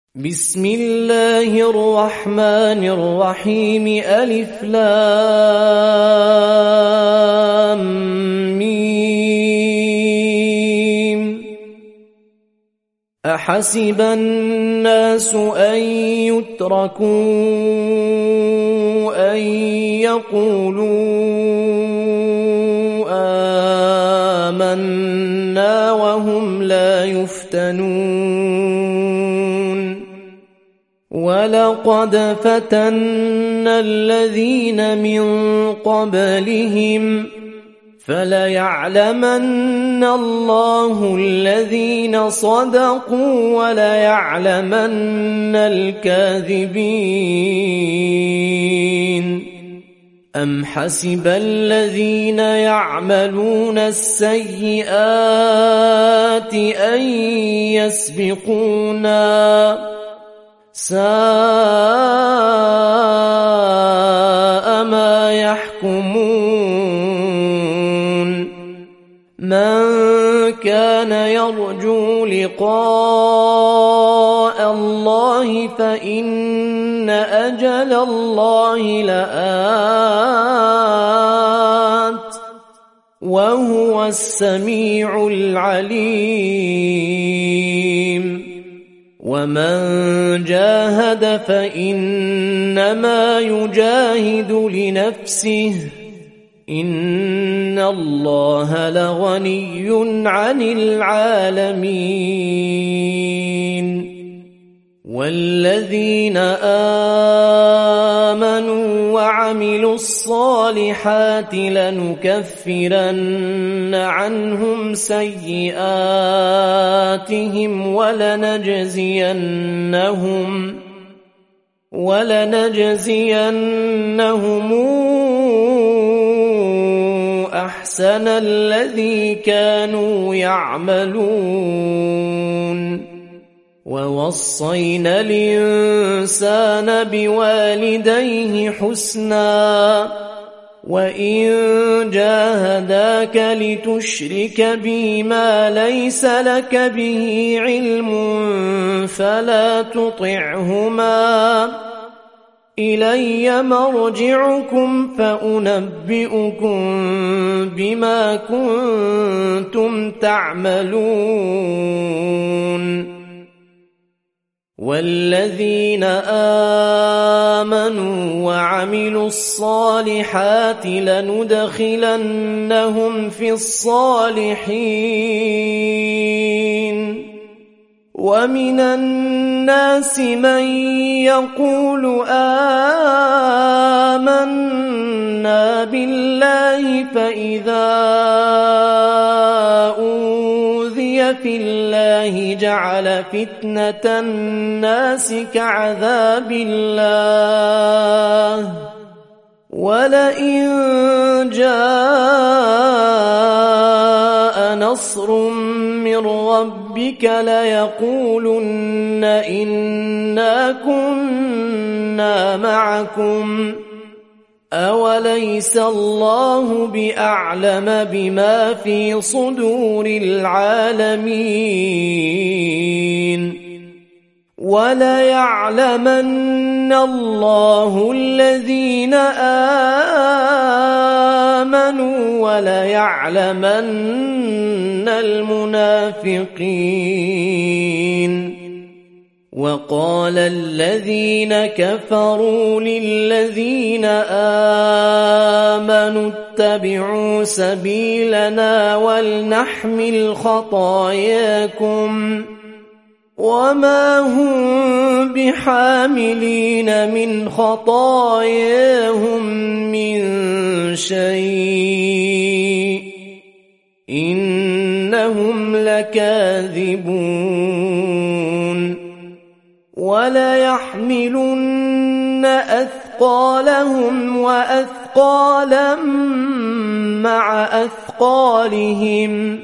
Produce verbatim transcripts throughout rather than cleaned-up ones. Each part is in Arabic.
بسم الله الرحمن الرحيم ألف لام ميم أحسب الناس أن يتركوا أن يقولوا آمنا وهم لا يفتنون ولقد فتنا الذين من قبلهم فليعلمن الله الذين صدقوا وليعلمن الكاذبين أم حسب الذين يعملون السيئات أن يسبقونا ساء ما يحكمون من كان يرجو لقاء الله فإن أجل الله لآت وهو السميع العليم ومن جاهد فإنما يجاهد لنفسه إن الله لغني عن العالمين والذين آمنوا وعملوا الصالحات لنكفرن عنهم سيئاتهم ولنجزينهم ولنجزينهم أحسن الذي كانوا يعملون ووصينا الإنسان بوالديه حسنا وإن جاهداك لتشرك بي ما ليس لك به علم فلا تطعهما إلي مرجعكم فأنبئكم بما كنتم تعملون والذين آمنوا وعملوا الصالحات لندخلنهم في الصالحين ومن الناس من يقول آمنا بالله فإذا أوذي في الله جعل فتنة الناس كعذاب الله ولئن جاء نصر من ربك ليقولن إنا كنا معكم أوليس الله بأعلم بما في صدور العالمين وليعلمن الله الذين آمنوا وليعلمن المنافقين وقال الذين كفروا للذين آمنوا اتبعوا سبيلنا ولنحمل خطاياكم وما هم بحاملين من خطاياهم من شيء إنهم لكاذبون وليحملن أثقالهم وأثقالا مع أثقالهم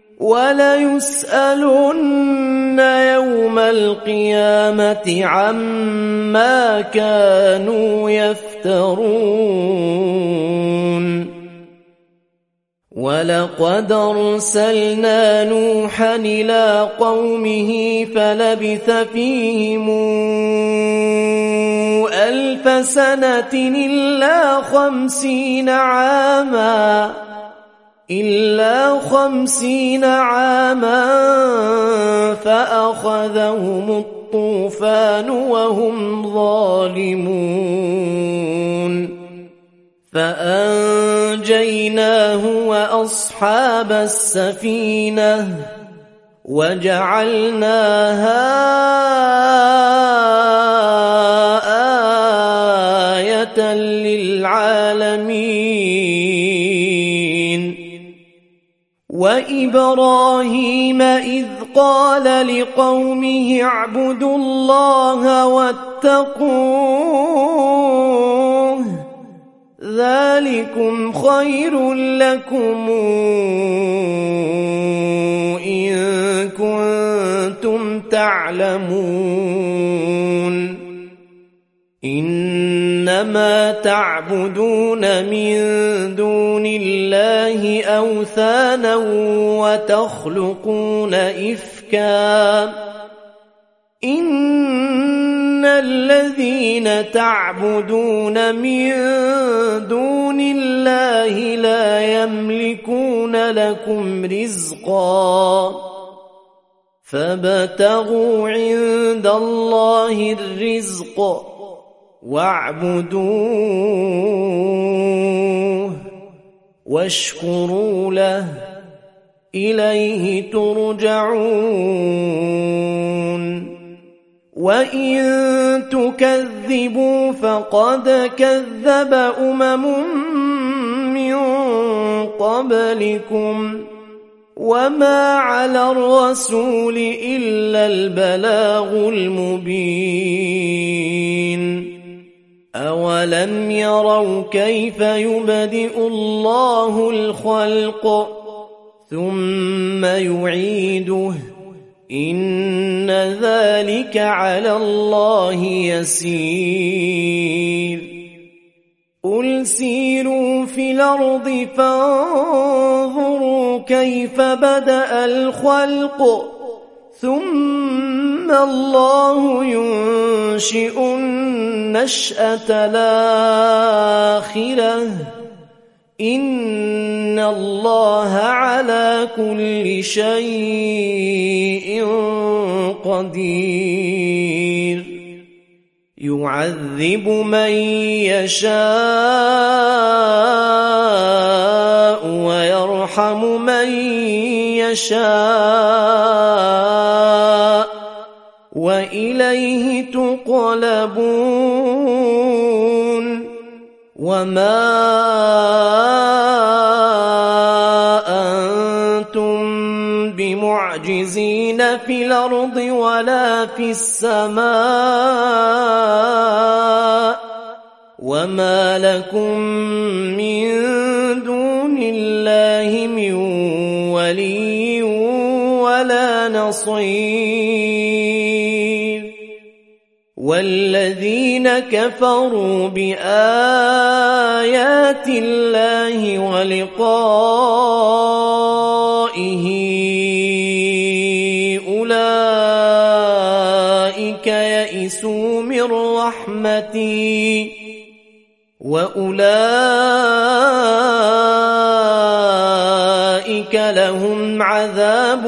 وليسألن يوم القيامة عما كانوا يفترون ولقد أرسلنا نوحا إلى قومه فلبث فيهم ألف سنة إلا خمسين عاما إلا خمسين عاما فأخذهم الطوفان وهم ظالمون فأنجيناه وأصحاب السفينة وجعلناها آية للعالمين وإبراهيم إذ قال لقومه اعبدوا الله واتقوه ذلكم خير لكم إن كنتم تعلمون إنما تعبدون من دون الله أوثانا وتخلقون إفكا إن الذين تعبدون من دون الله لا يملكون لكم رزقا فابتغوا عند الله الرزق واعبدوه واشكروا له إليه ترجعون وإن تكذبوا فقد كذب أمم من قبلكم وما على الرسول إلا البلاغ المبين أولم يروا كيف يبدئ الله الخلق ثم يعيده إن ذلك على الله يسير قل سيروا في الأرض فانظروا كيف بدأ الخلق ثم الله ينشئ النشأة الآخرة إن الله على كل شيء قدير يعذب من يشاء ويرحم من يشاء وإليه تقلبون وما أنتم بمعجزين في الأرض ولا في السماء وما لكم من دون الله من ولي ولا نصير والذين كفروا بآيات الله ولقائه أولئك يئسوا من رحمتي وأولئك لهم عذاب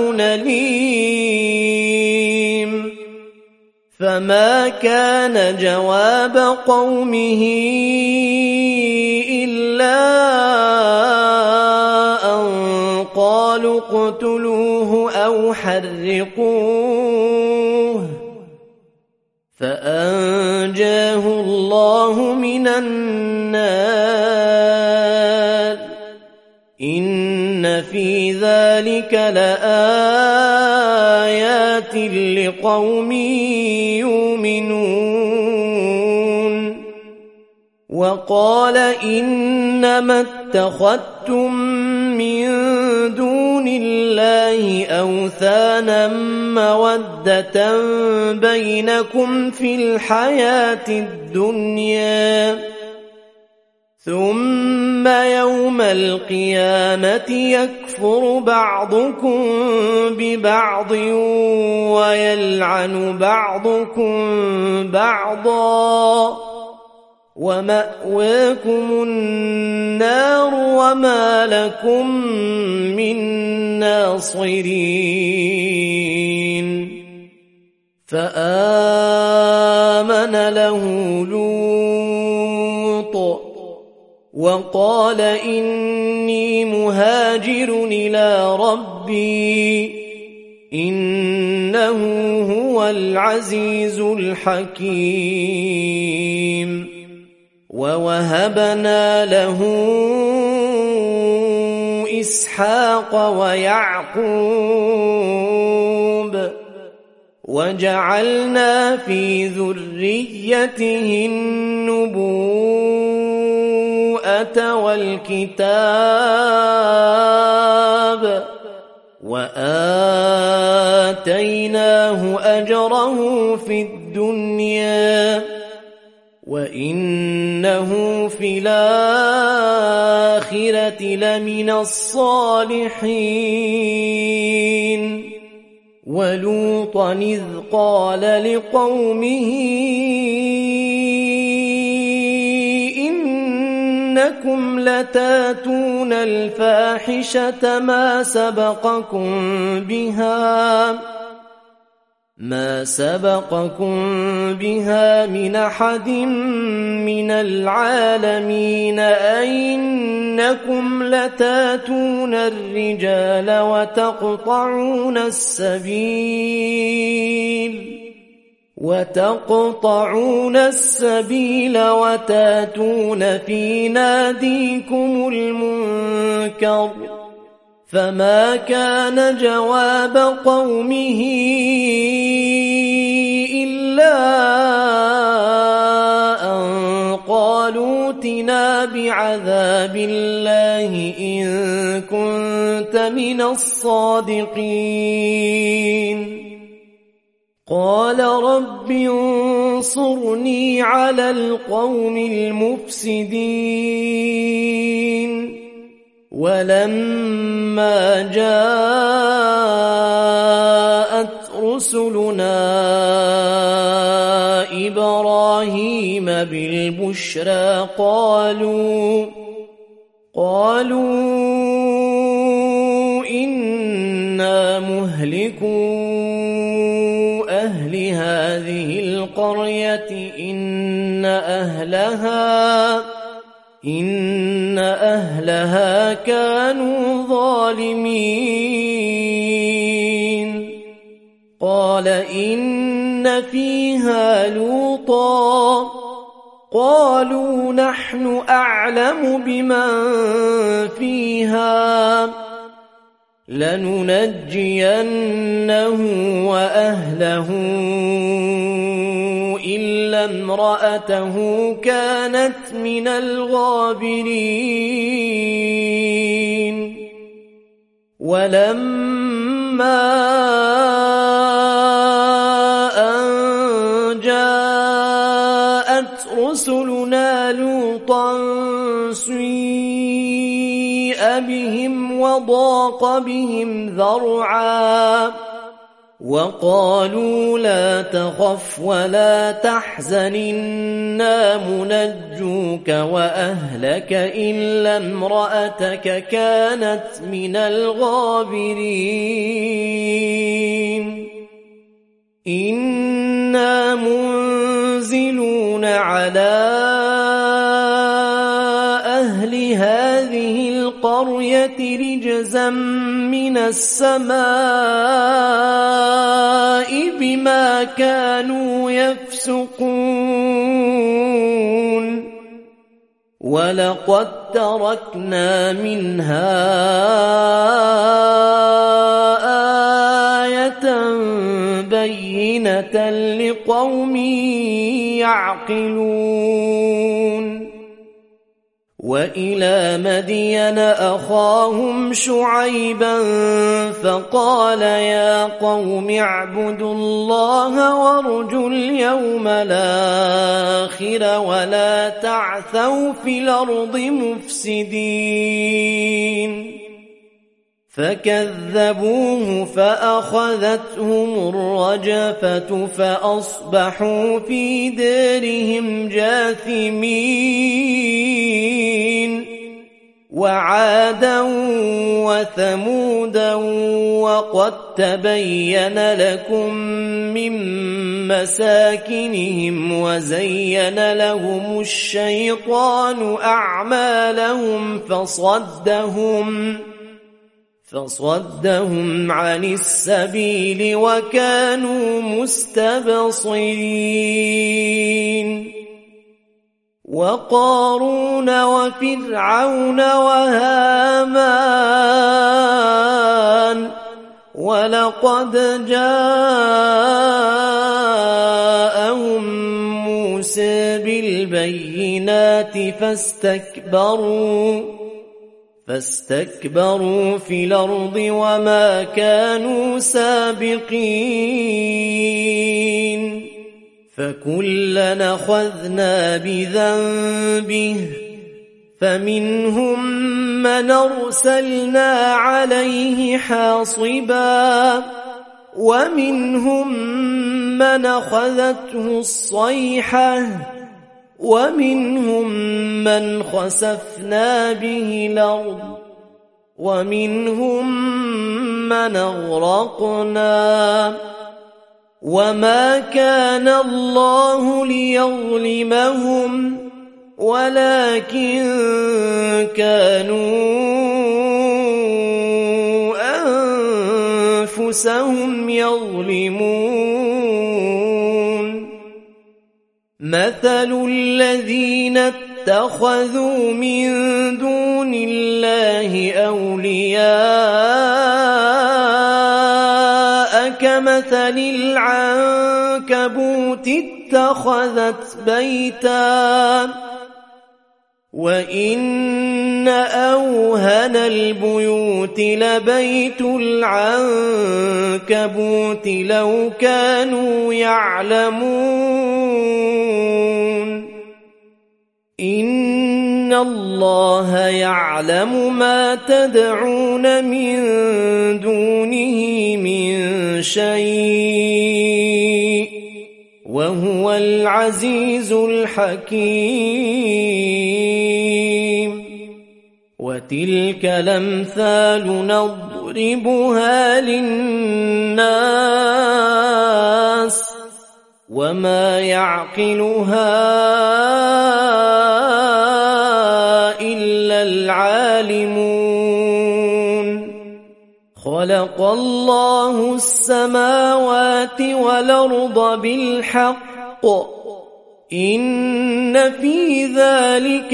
أليم فما كان جواب قومه إلا أن قالوا اقتلوه أو حرقوه فأنجاه الله من النار إن في ذلك لآيات لقوم يؤمنون وقال إنما اتخذتم من دون الله أوثانا مودة بينكم في الحياة الدنيا ثم يوم القيامة يكفر بعضكم ببعض ويلعن بعضكم بعضا ومأواكم النار وما لكم من ناصرين فآمن له لوط وقال إني مهاجر إلى ربي إنه هو العزيز الحكيم ووهبنا له إسحاق ويعقوب وجعلنا في ذريته النبوءة والكتاب وآتيناه أجره في الدنيا وإنه في الآخرة لمن الصالحين ولوطا إذ قال لقومه إنكم لتاتون الفاحشة ما سبقكم بها ما سبقكم بها من أحد من العالمين أئنكم لتاتون الرجال وتقطعون السبيل وتقطعون السبيل وتاتون في ناديكم المنكر فما كان جواب قومه إلا أن قالوا ائتنا بعذاب الله إن كنت من الصادقين قال رب انصرني على القوم المفسدين ولما جاءت رسلنا إبراهيم بالبشرى قالوا قالوا إنا مهلكو أهل هذه القرية إن أهلها إن أهلها كانوا ظالمين قال إن فيها لوطا قالوا نحن أعلم بمن فيها لننجينه وأهله إلا امرأته كانت من الغابرين ولما أن جاءت رسلنا لوطا سيء بهم وضاق بهم ذرعا وقالوا لا تخف ولا تحزن إنا منجوك وأهلك إلا امرأتك كانت من الغابرين إنا منزلون على أهل هذه القرية رجزا من السماء بما كانوا يفسقون ولقد تركنا منها آية بينة لقوم يعقلون وإلى مدين أخاهم شعيبا فقال يا قوم اعبدوا الله وارجوا اليوم الآخر ولا تعثوا في الأرض مفسدين فكذبوه فأخذتهم الرجفة فأصبحوا في دارهم جاثمين وعادا وثمودا وقد تبين لكم من مساكنهم وزين لهم الشيطان أعمالهم فصدهم فصدهم عن السبيل وكانوا مستبصرين وقارون وفرعون وهامان ولقد جاءهم موسى بالبينات فاستكبروا فاستكبروا في الأرض وما كانوا سابقين فكلنا أخذنا بذنبه فمنهم من أرسلنا عليه حاصبا ومنهم من أخذته الصيحة ومنهم من خسفنا به الأرض ومنهم من أغرقنا وما كان الله ليظلمهم ولكن كانوا أنفسهم يظلمون مثل الذين اتخذوا من دون الله أولياء كمثل العنكبوت اتخذت بيتا وإن أوهن البيوت لبيت العنكبوت لو كانوا يعلمون إن الله يعلم ما تدعون من دونه من شيء وهو العزيز الحكيم وتلك الأمثال نضربها للناس وما يعقلها إلا العالمون خلق الله السماوات والأرض بالحق إن في ذلك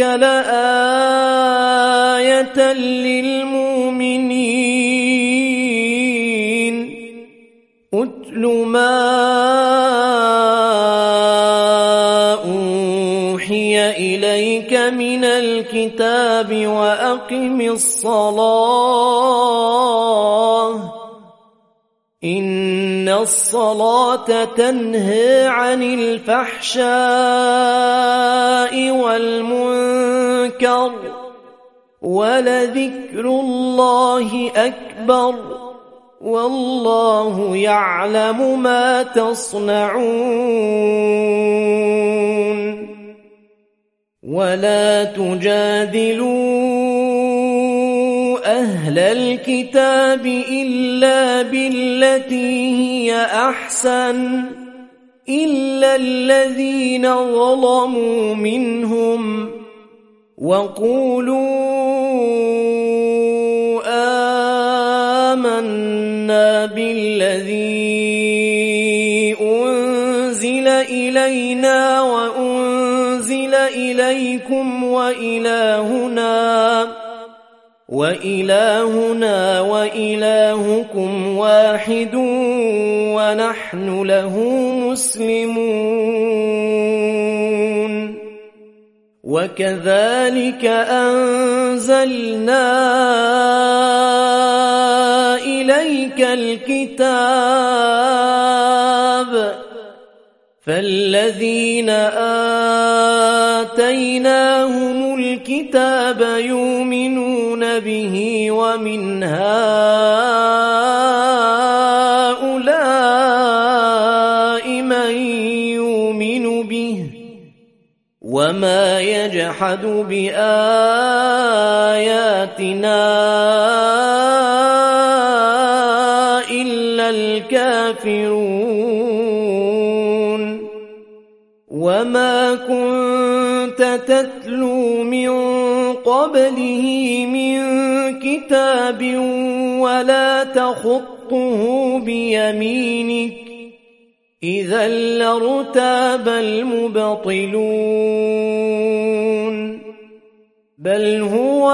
لآية للمؤمنين أتل ما أوحي إليك من الكتاب وأقم الصلاة إن الصلاة تنهى عن الفحشاء والمنكر ولذكر الله أكبر والله يعلم ما تصنعون ولا تجادلوا أهل الكتاب إلا بالتي هي أحسن إلا الذين ظلموا منهم وقولوا آمنا بالذي أنزل إلينا وأنزل إليكم وإلهنا وإلهنا وإلهكم واحد ونحن له مسلمون وكذلك أنزلنا إليك الكتاب فالذين آتيناهم الكتاب يؤمنون به ومن هؤلاء من يؤمن به وما يجحد بآياتنا إلا الكافرون وما كنت تتلو من قبله من كتاب ولا تخطه بيمينك إذا لارتاب المبطلون بل هو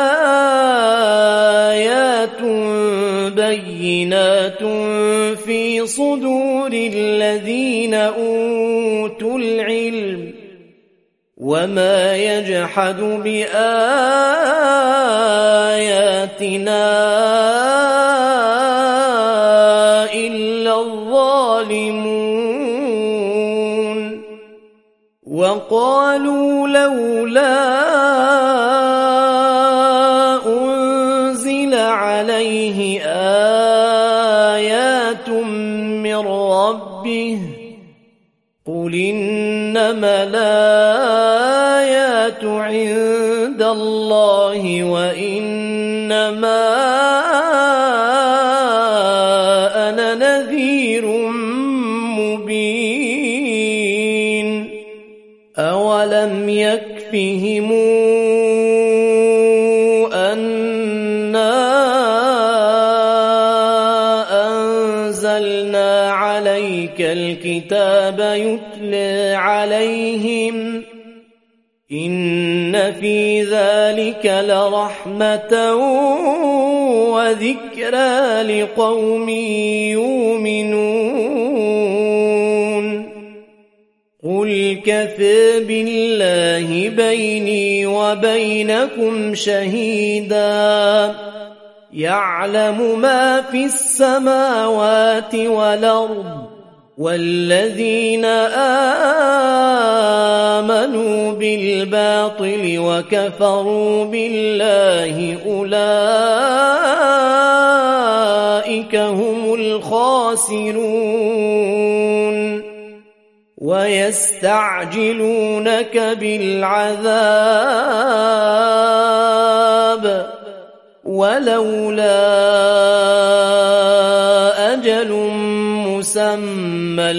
آيات بينات في صدور الذين أوتوا العلم وما يجحد بآياتنا إلا الظالمون وقالوا لولا أنزل عليه آيات من ربه قل إنما الآيات عند الله وإنما أنا نذير مبين أولم يكفهم أنا أنزلنا عليك الكتاب يتلى عليهم إن في ذلك لرحمة وذكرى لقوم يؤمنون قل كفى بالله بيني وبينكم شهيدا يعلم ما في السماوات والأرض والذين آمنوا بالباطل وكفروا بالله أولئك هم الخاسرون ويستعجلونك بالعذاب ولولا أجل مسمى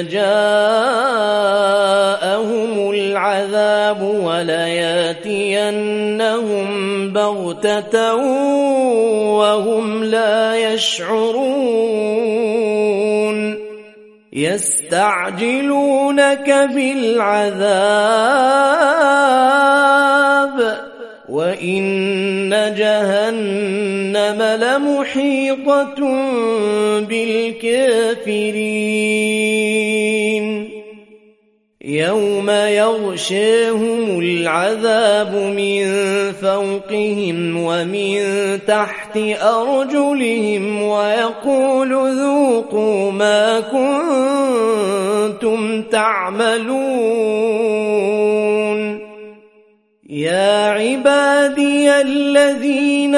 لجاءهم العذاب ولياتينهم بغتة وهم لا يشعرون يستعجلونك بالعذاب وإن جهنم لمحيطة بالكافرين يوم يغشاهم العذاب من فوقهم ومن تحت أرجلهم ويقول ذوقوا ما كنتم تعملون يا عبادي الذين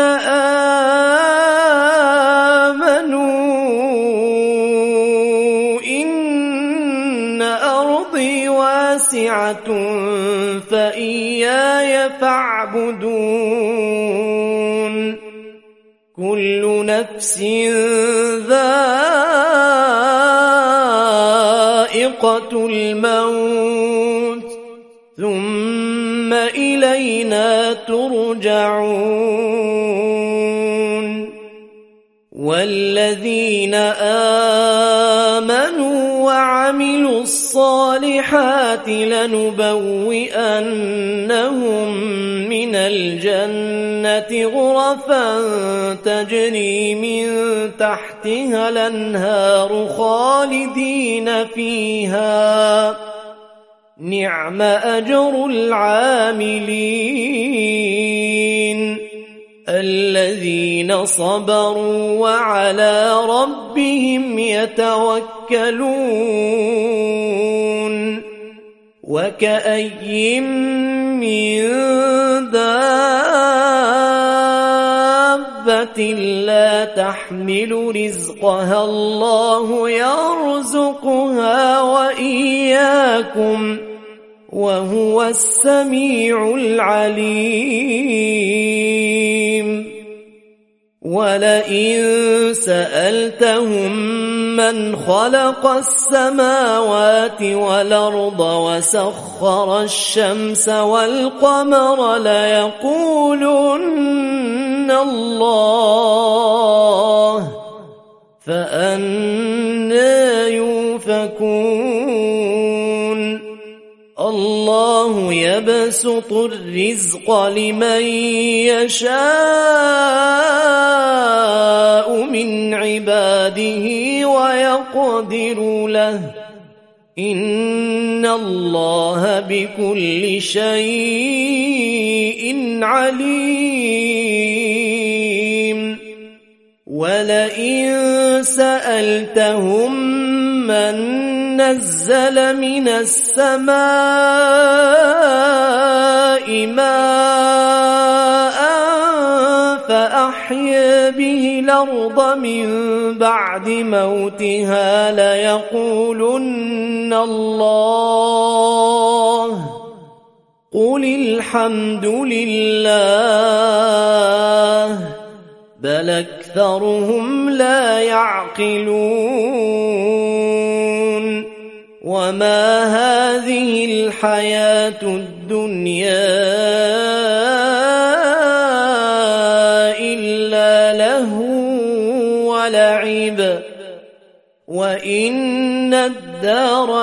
آمنوا إن أرضي واسعة فإياي فاعبدون كل نفس ذائقة الموت ثم إلينا ترجعون والذين آمنوا وعملوا الصالحات لنبوئنهم من الجنة غرفا تجري من تحتها الأنهار خالدين فيها نعم أجر العاملين الذين صبروا وعلى ربهم يتوكلون وكأي من دابة لا تحمل رزقها الله يرزقها وإياكم وهو السميع العليم ولئن سألتهم من خلق السماوات والأرض وسخر الشمس والقمر ليقولن الله فأنى يؤفكون الله يبسط الرزق لمن يشاء من عباده ويقدر له إن الله بكل شيء عليم ولئن سألتهم من نزل من السماء ماء فأحيا به الأرض من بعد موتها ليقولن الله قل الحمد لله بل أكثرهم لا يعقلون وما هذه الحياة الدنيا إلا لهو ولعب وإن الدار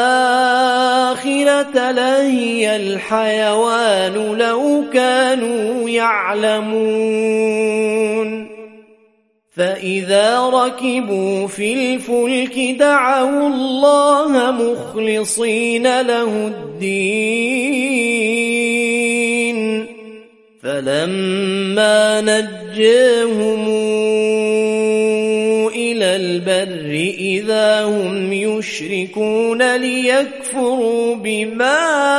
الآخرة لهي الحيوان لو كانوا يعلمون فإذا ركبوا في الفلك دعوا الله مخلصين له الدين فلما نجاهم إلى البر إذا هم يشركون ليكفروا بما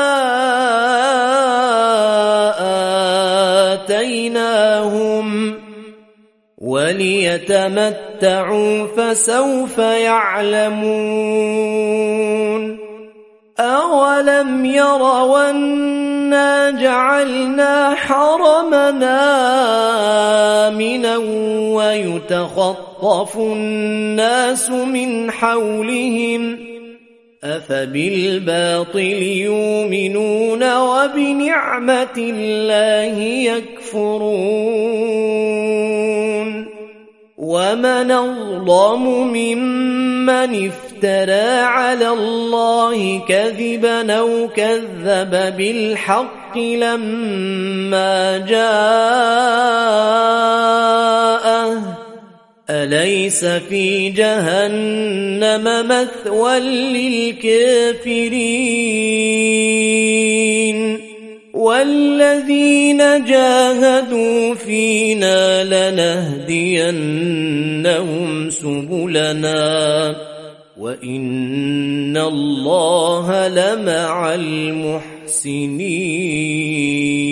آتيناهم وليتمتعوا فسوف يعلمون أولم يروا أنا جعلنا حرمنا آمنا ويتخطف الناس من حولهم أفبالباطل يؤمنون وبنعمة الله يكفرون ومن أظلم ممن افترى على الله كذبا أو كذب بالحق لما جاءه أليس في جهنم مثوى للكافرين والذين جاهدوا فينا لنهدينهم سبلنا وإن الله لمع المحسنين.